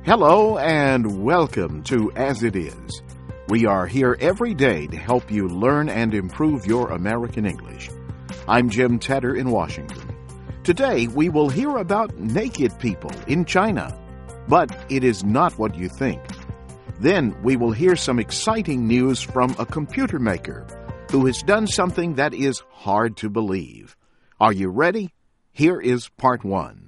Hello and welcome to As It Is. We are here every day to help you learn and improve your American English. I'm Jim Tedder in Washington. Today we will hear about naked people in China, but it is not what you think. Then we will hear some exciting news from a computer maker who has done something that is hard to believe. Are you ready? Here is part 1.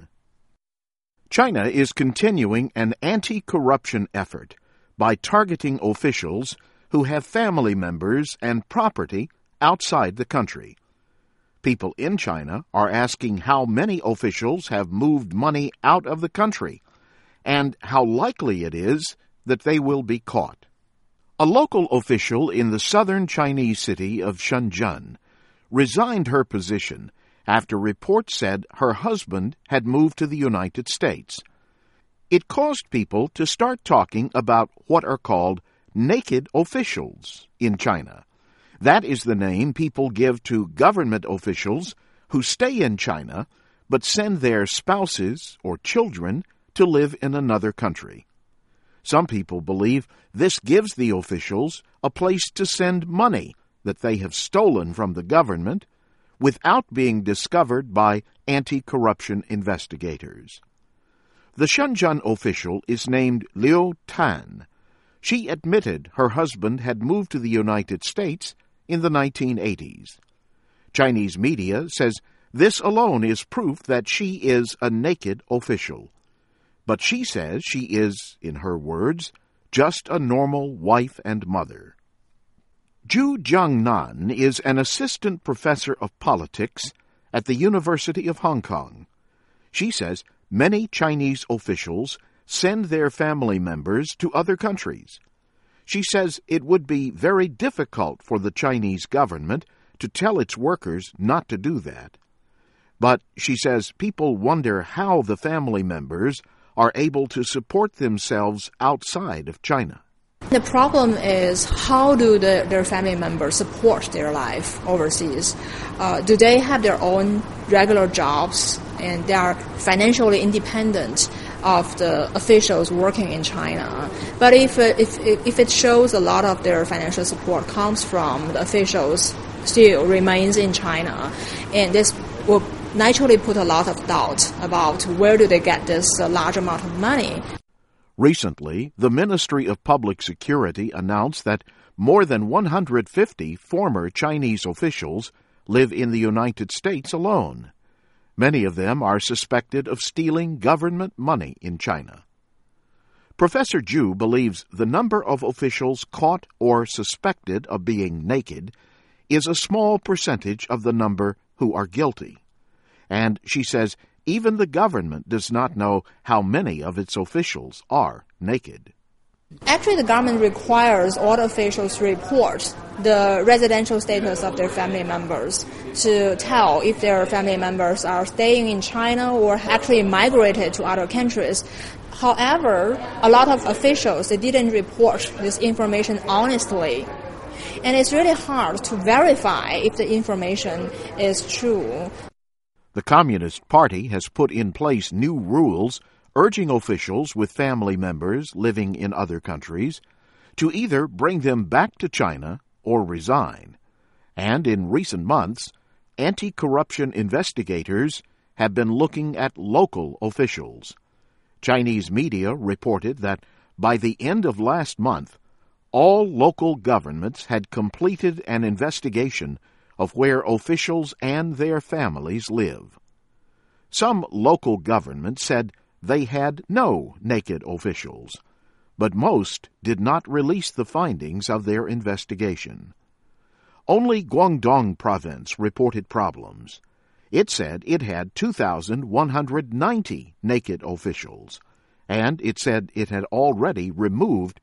China is continuing an anti-corruption effort by targeting officials who have family members and property outside the country. People in China are asking how many officials have moved money out of the country and how likely it is that they will be caught. A local official in the southern Chinese city of Shenzhen resigned her position after reports said her husband had moved to the United States. It caused people to start talking about what are called naked officials in China. That is the name people give to government officials who stay in China but send their spouses or children to live in another country. Some people believe this gives the officials a place to send money that they have stolen from the government without being discovered by anti-corruption investigators. The Shenzhen official is named Liu Tan. She admitted her husband had moved to the United States in the 1980s. Chinese media says this alone is proof that she is a naked official. But she says she is, in her words, just a normal wife and mother. Zhu Jiangnan is an assistant professor of politics at the University of Hong Kong. She says many Chinese officials send their family members to other countries. She says it would be very difficult for the Chinese government to tell its workers not to do that. But she says people wonder how the family members are able to support themselves outside of China. The problem is how do their family members support their life overseas? Do they have their own regular jobs and they are financially independent of the officials working in China? But if it shows a lot of their financial support comes from the officials still remains in China, and this will naturally put a lot of doubt about where do they get this large amount of money. Recently, the Ministry of Public Security announced that more than 150 former Chinese officials live in the United States alone. Many of them are suspected of stealing government money in China. Professor Zhu believes the number of officials caught or suspected of being naked is a small percentage of the number who are guilty. And she says even the government does not know how many of its officials are naked. Actually, the government requires all officials to report the residential status of their family members to tell if their family members are staying in China or actually migrated to other countries. However, a lot of officials, they didn't report this information honestly. And it's really hard to verify if the information is true. The Communist Party has put in place new rules urging officials with family members living in other countries to either bring them back to China or resign. And in recent months, anti-corruption investigators have been looking at local officials. Chinese media reported that by the end of last month, all local governments had completed an investigation of where officials and their families live. Some local governments said they had no naked officials, but most did not release the findings of their investigation. Only Guangdong province reported problems. It said it had 2,190 naked officials, and it said it had already removed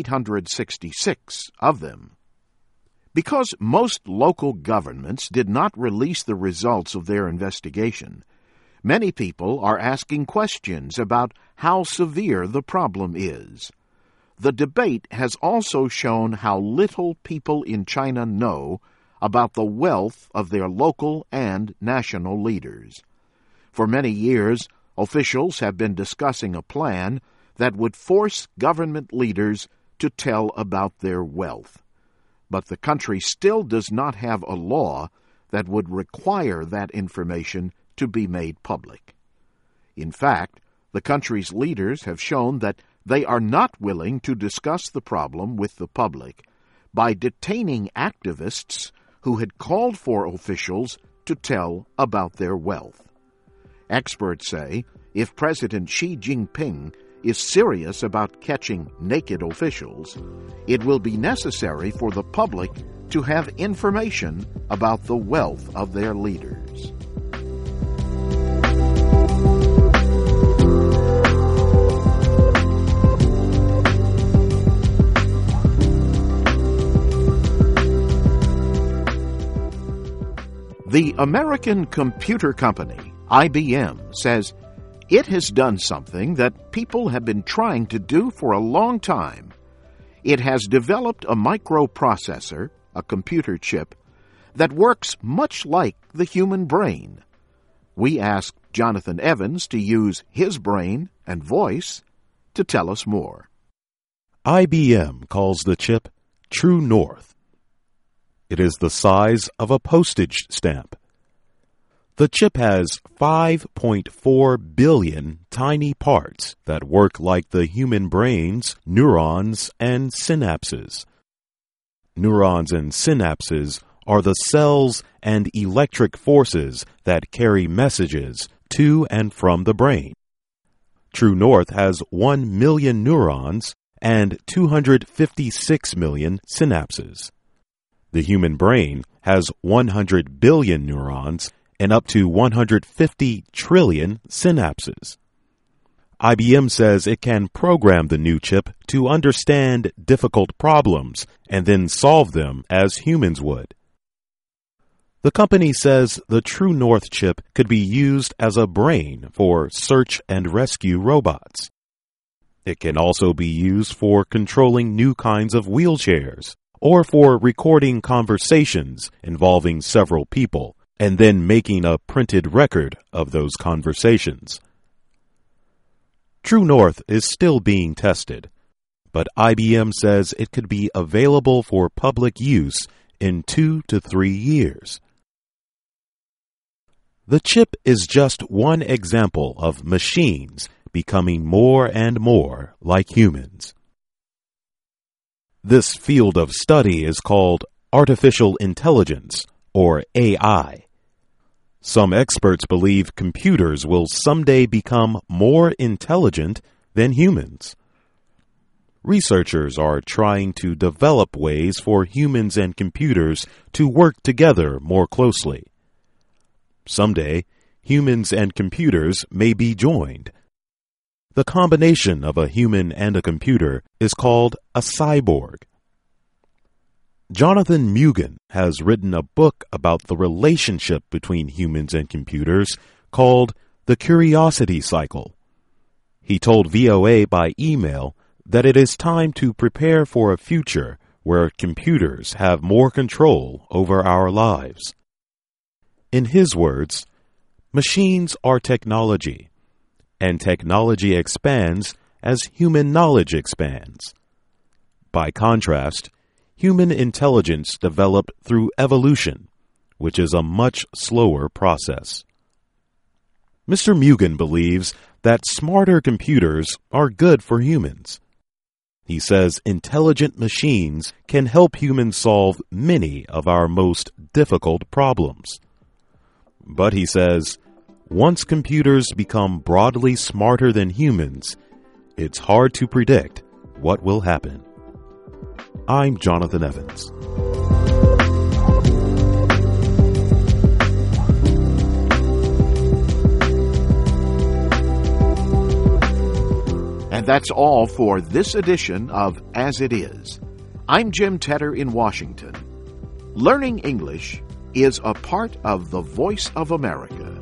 866 of them. Because most local governments did not release the results of their investigation, many people are asking questions about how severe the problem is. The debate has also shown how little people in China know about the wealth of their local and national leaders. For many years, officials have been discussing a plan that would force government leaders to tell about their wealth. But the country still does not have a law that would require that information to be made public. In fact, the country's leaders have shown that they are not willing to discuss the problem with the public by detaining activists who had called for officials to tell about their wealth. Experts say if President Xi Jinping is serious about catching naked officials, it will be necessary for the public to have information about the wealth of their leaders. The American computer company, IBM, says it has done something that people have been trying to do for a long time. It has developed a microprocessor, a computer chip, that works much like the human brain. We asked Jonathan Evans to use his brain and voice to tell us more. IBM calls the chip True North. It is the size of a postage stamp. The chip has 5.4 billion tiny parts that work like the human brain's neurons and synapses. Neurons and synapses are the cells and electric forces that carry messages to and from the brain. True North has 1 million neurons and 256 million synapses. The human brain has 100 billion neurons and up to 150 trillion synapses. IBM says it can program the new chip to understand difficult problems and then solve them as humans would. The company says the True North chip could be used as a brain for search and rescue robots. It can also be used for controlling new kinds of wheelchairs, or for recording conversations involving several people and then making a printed record of those conversations. True North is still being tested, but IBM says it could be available for public use in 2 to 3 years. The chip is just one example of machines becoming more and more like humans. This field of study is called artificial intelligence, or AI. Some experts believe computers will someday become more intelligent than humans. Researchers are trying to develop ways for humans and computers to work together more closely. Someday, humans and computers may be joined. The combination of a human and a computer is called a cyborg. Jonathan Mugen has written a book about the relationship between humans and computers called The Curiosity Cycle. He told VOA by email that it is time to prepare for a future where computers have more control over our lives. In his words, machines are technology, and technology expands as human knowledge expands. By contrast, human intelligence developed through evolution, which is a much slower process. Mr. Mugen believes that smarter computers are good for humans. He says intelligent machines can help humans solve many of our most difficult problems. But he says, once computers become broadly smarter than humans, it's hard to predict what will happen. I'm Jonathan Evans. And that's all for this edition of As It Is. I'm Jim Tedder in Washington. Learning English is a part of the Voice of America.